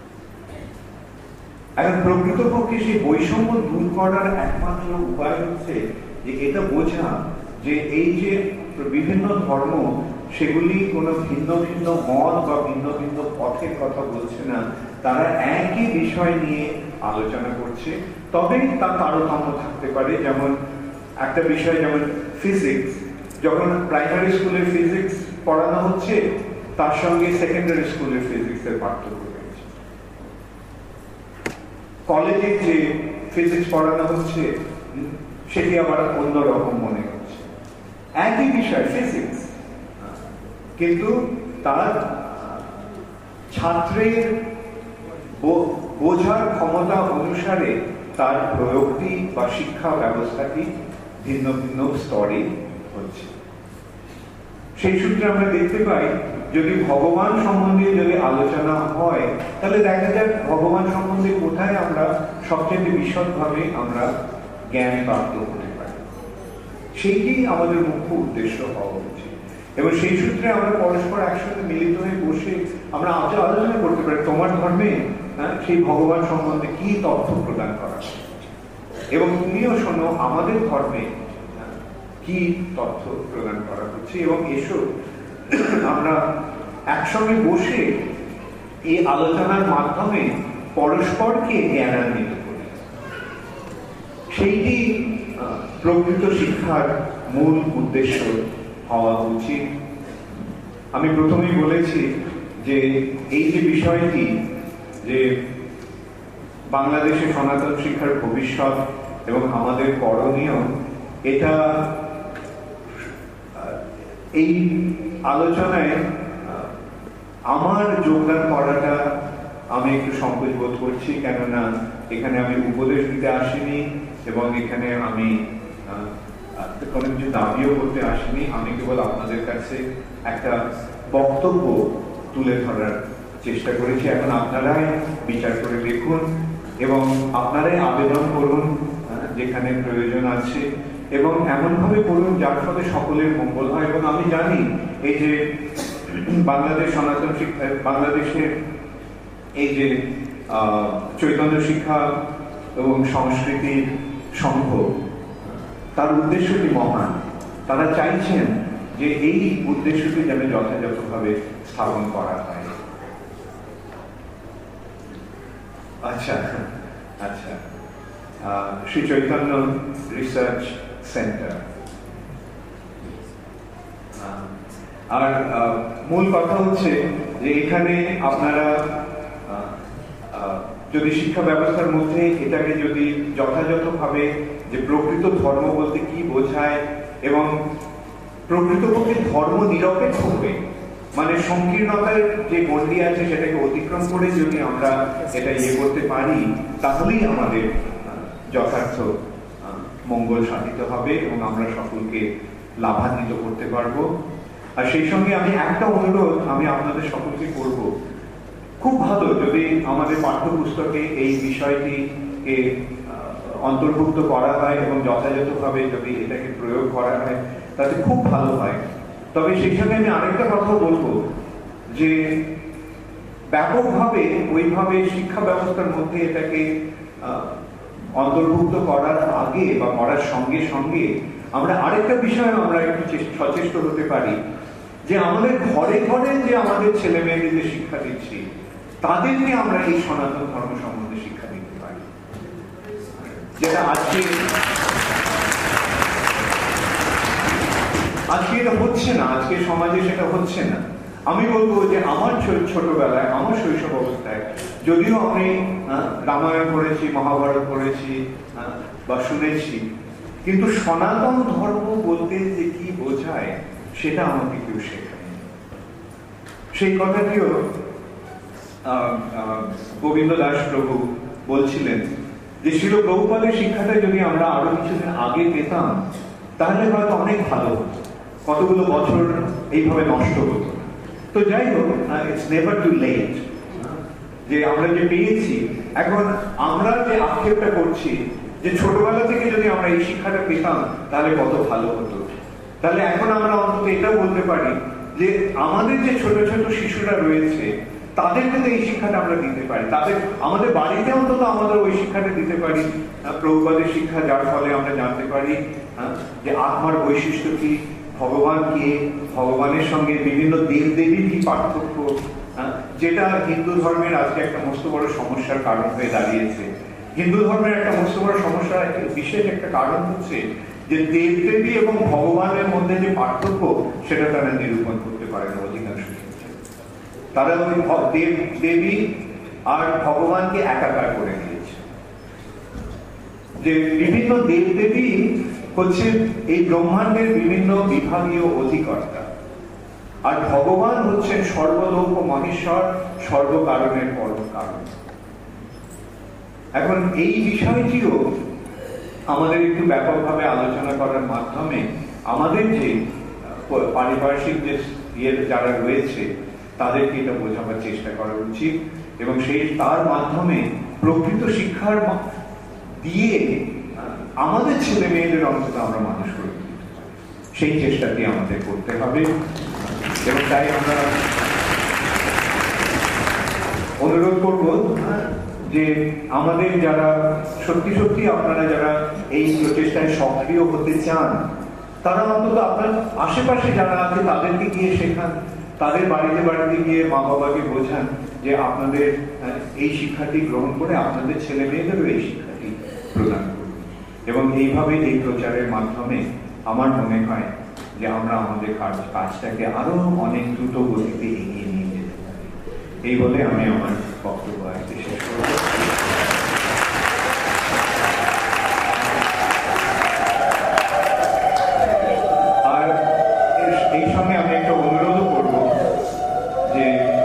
এখন প্রকৃতপক্ষে সেই বৈষম্য দূর করার একমাত্র উপায় হচ্ছে যে এটা বোঝা যে এই যে বিভিন্ন ধর্ম, সেগুলি কোনো ভিন্ন ভিন্ন মত বা ভিন্ন ভিন্ন পথের কথা বলছে না, তারা একই বিষয় নিয়ে আলোচনা করছে। তবেই তার তারতম্য থাকতে পারে। যেমন একটা বিষয়, যেমন ফিজিক্স, যখন প্রাইমারি স্কুলের ফিজিক্স পড়ানো হচ্ছে তার সঙ্গে সেকেন্ডারি স্কুলের ফিজিক্সের পার্থক্য রয়েছে। কলেজে যে ফিজিক্স পড়ানো হচ্ছে সেটি আবার অন্যরকম মনে হচ্ছে। একই বিষয় ফিজিক্স, কিন্তু তার ছাত্রের বোঝার ক্ষমতা অনুসারে তার প্রয়োগটি বা শিক্ষা ব্যবস্থাটি ভিন্ন ভিন্ন স্তরে হচ্ছে। সেই সূত্রে আমরা দেখতে পাই, যদি ভগবান সম্বন্ধে যদি আলোচনা হয় তাহলে দেখা যাক ভগবান সম্বন্ধে কোথায় আমরা সবচেয়ে বিশদভাবে আমরা জ্ঞান প্রাপ্ত হতে পারি, সেইটি আমাদের মুখ্য উদ্দেশ্য হওয়া উচিত। এবং সেই সূত্রে আমরা পরস্পর একসাথে মিলিত হয়ে বসে আমরা আজ আলোচনা করতে পারি তোমার ধর্মে সেই ভগবান সম্বন্ধে কি তথ্য প্রদান করা, এবং তুমিও শোনো আমাদের ধর্মে কি তথ্য প্রদান করা হচ্ছে। এবং এসো আমরা একসঙ্গে বসে এই আলোচনার মাধ্যমে পরস্পরকে জ্ঞানান্বিত করি। সেইটি প্রকৃত শিক্ষার মূল উদ্দেশ্য হওয়া উচিত। আমি প্রথমেই বলেছি যে এই যে বিষয়টি যে বাংলাদেশে সনাতন শিক্ষার ভবিষ্যৎ এবং আমাদের করণীয়, এটা এই আলোচনায় আমার যোগদান করাটা আমি একটু সংকোচ বোধ করছি, কেননা এখানে আমি উপদেশ দিতে আসিনি এবং এখানে আমি কোনো কিছু দাবিও করতে আসিনি। আমি কেবল আপনাদের কাছে একটা বক্তব্য তুলে ধরার চেষ্টা করেছি। এখন আপনারাই বিচার করে দেখুন এবং আপনারাই আবেদন করুন যেখানে প্রয়োজন আছে, এবং এমনভাবে করুন যার ফলে সকলের মঙ্গল হয়। এবং আমি জানি এই যে বাংলাদেশ সনাতন শিক্ষা, বাংলাদেশের এই যে চৈতন্য শিক্ষা এবং সংস্কৃতির সংঘ, তার উদ্দেশ্যটি মহান। তারা চাইছেন যে এই উদ্দেশ্যটি যেন যথাযথভাবে স্থাপন করা হয়। আচ্ছা আচ্ছা শ্রী চৈতন্য রিসার্চ সেন্টার। আর মূল কথা হচ্ছে যে এখানে আপনারা যদি শিক্ষা ব্যবস্থার মধ্যে এটাকে যদি যথাযথভাবে যে প্রকৃত ধর্ম বলতে কি বোঝায় এবং প্রকৃতপক্ষে ধর্ম নিরপেক্ষ হয়ে মানে সংকীর্ণতার যে গণ্ডি আছে সেটাকে অতিক্রম করে যদি আমরা এটা ইয়ে করতে পারি তাহলেই আমাদের যথার্থ মঙ্গল সাধিত হবে এবং আমরা সকলকে লাভান্বিত করতে পারবো। আর সেই সঙ্গে আমি একটা অনুরোধ আমি আপনাদের সকলকে করব, খুব ভালো যদি আমাদের পাঠ্যপুস্তকে এই বিষয়টিকে অন্তর্ভুক্ত করা হয় এবং যথাযথভাবে যদি এটাকে প্রয়োগ করা হয় তাতে খুব ভালো হয়। তবে সেই সঙ্গে আমি আরেকটা কথা বলবো যে ব্যাপকভাবে ওইভাবে শিক্ষা ব্যবস্থার মধ্যে এটাকে অন্তর্ভুক্ত করার আগে বা করার সঙ্গে সঙ্গে আমরা আরেকটা বিষয় আমরা একটু সচেষ্ট হতে পারি যে আমাদের ঘরে ঘরে যে আমাদের ছেলে মেয়েদের যে শিক্ষা দিচ্ছি তাদেরকে আমরা এই সনাতন ধর্ম সম্বন্ধে শিক্ষা দিতে পারি, যেটা আজকে আজকে এটা হচ্ছে না, আজকে সমাজে সেটা হচ্ছে না। আমি বলবো যে আমার ছোটবেলায় আমার শৈশব অবস্থায় যদিও আমি রামায়ণ পড়েছি, মহাভারত পড়েছি বা শুনেছি, কিন্তু সনাতন ধর্ম বলতে যে কি বোঝায় সেটা আমাকে কেউ শেখায়নি। সেই কথাটিও গোবিন্দ দাস প্রভু বলছিলেন যে শিল প্রভুপাদের শিক্ষাটা যদি আমরা আরো কিছুদিন আগে পেতাম তাহলে হয়তো অনেক ভালো হতো, কতগুলো বছর এইভাবে নষ্ট হতো। তো যাই হোক, ইটস নেভার টু লেট। যে আমরা যে পেয়েছি, এখন আমরা যে আক্ষেপটা করছি যে ছোটবেলা থেকে যদি আমরা এই শিক্ষাটা পেতাম তাহলে কত ভালো হতো, তাহলে এখন আমরা অন্তত এটা বলতে পারি যে আমাদের যে ছোট ছোট শিশুরা রয়েছে তাদেরকে তো এই শিক্ষাটা আমরা দিতে পারি, তাদের আমাদের বাড়িতে অন্তত আমাদের ওই শিক্ষাটা দিতে পারি, প্রভুপাদের শিক্ষা, যার ফলে আমরা জানতে পারি যে আত্মার বৈশিষ্ট্য কি, ভগবান কে, ভগবানের সঙ্গে বিভিন্ন দেব দেবীর কি পার্থক্য, যেটা হিন্দু ধর্মের আজকে একটা মস্ত বড় সমস্যার কারণ হয়ে দাঁড়িয়েছে। হিন্দু ধর্মের একটা মস্ত বড় সমস্যার বিশেষ একটা কারণ হচ্ছে যে দেব দেবী এবং ভগবানের মধ্যে যে পার্থক্য সেটা তারা নিরূপণ করতে পারে না অধিকাংশ ক্ষেত্রে। তারা ওই দেব দেবী আর ভগবানকে একাকার করে দিয়েছে, যে বিভিন্ন দেব দেবী হচ্ছে এই ব্রহ্মাণ্ডের বিভিন্ন বিভাগীয় অধিকর্তা, আর ভগবান হচ্ছেন সর্বলোক মহেশ্বর, সর্বকারণের পরম কারণ। এখন এই বিষয়টিও আমাদের একটু ব্যাপকভাবে আলোচনা করার মাধ্যমে আমাদের যে পারিপার্শ্বিক যে ইয়ে যারা রয়েছে তাদেরকে এটা বোঝাবার চেষ্টা করা উচিত এবং সেই তার মাধ্যমে প্রকৃত শিক্ষার দিয়ে আমাদের ছেলে মেয়েদের অন্তত আমরা মানুষ করে দিতে পারি, সেই চেষ্টাটি আমাদের করতে হবে। এবং তাই আমরা অনুরোধ করব যে আমাদের যারা সত্যি সত্যি আপনারা যারা এই প্রচেষ্টায় সক্রিয় হতে চান তারা অন্তত আপনার আশেপাশে যারা আছে তাদেরকে গিয়ে শেখান, তাদের বাড়িতে বাড়িতে গিয়ে মা বাবাকে বোঝান যে আপনাদের এই শিক্ষাটি গ্রহণ করে আপনাদের ছেলে মেয়েদেরও এই শিক্ষাটি প্রদান করুন। এবং এইভাবে এই প্রচারের মাধ্যমে আমার মনে হয় যে আমরা আমাদের কাজ কাজটাকে আরো অনেক দ্রুত গতিতে এগিয়ে নিয়ে যেতে পারি। এই বলে আমি আমার বক্তব্য আজকে শেষ করব। আর এই সঙ্গে আমি একটা অনুরোধও করব যে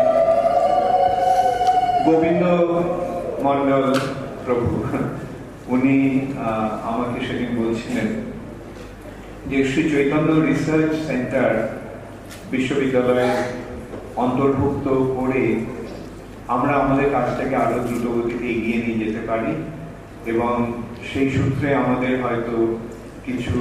গোবিন্দ মন্ডল প্রভু উনি আমাকে সেদিন বলছিলেন যে শ্রী চৈতন্য রিসার্চ সেন্টার বিশ্ববিদ্যালয়ে অন্তর্ভুক্ত করে আমরা আমাদের কাজটাকে আরো দ্রুত গতিতে এগিয়ে নিয়ে যেতে পারি এবং সেই সূত্রে আমাদের হয়তো কিছু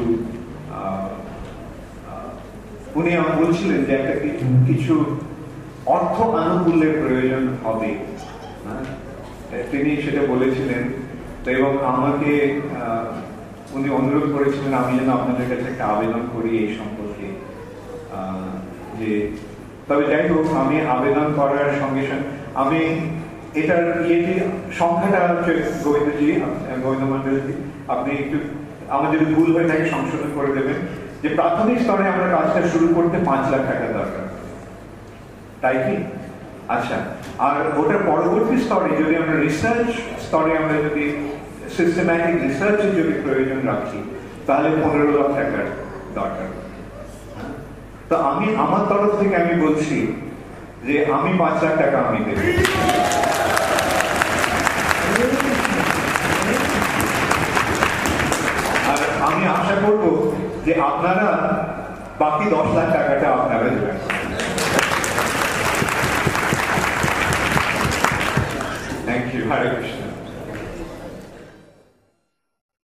উনি বলছিলেন যে একটা কিছু অর্থ আনুকূল্যের প্রয়োজন হবে, তিনি সেটা বলেছিলেন। এবং আমাকে উনি অনুরোধ করেছিলেন আমি যেন আপনাদের কাছে একটা আবেদন করি এই সম্পর্কে, যে তবে যাই হোক আমি আবেদন করার সঙ্গে সঙ্গে আমি এটার ইয়েটি সংখ্যাটা হচ্ছে গোবিন্দজি, গোবিন্দ মন্ডলজি আপনি একটু আমার যদি ভুল হয়ে থাকে সংশোধন করে দেবেন, যে প্রাথমিক স্তরে আমরা কাজটা শুরু করতে পাঁচ লাখ টাকা দরকার, তাই কি? আচ্ছা, আর ওটার পরবর্তী স্তরে যদি আমরা রিসার্চ স্তরে আমরা যদি সিস্টেম্যাটিক রিসার্চের যদি প্রয়োজন রাখি, তাহলে পনেরো লাখ টাকার দরকার। তো আমি আমার তরফ থেকে আমি বলছি যে আমি পাঁচ লাখ টাকা আমি দেব। আর আমি আশা করব যে আপনারা বাকি দশ লাখ টাকাটা আপনারা দেবেন। Thank you. হরে কৃষ্ণ।